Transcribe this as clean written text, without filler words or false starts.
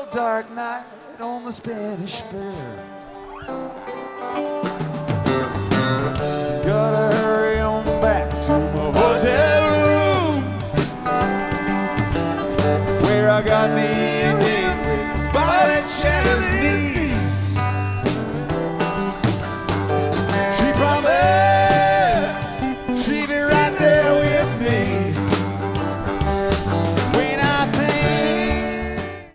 dark night on the Spanish Pier. Gotta hurry on back to my hotel room, where I got me a date with Bobby Shannon's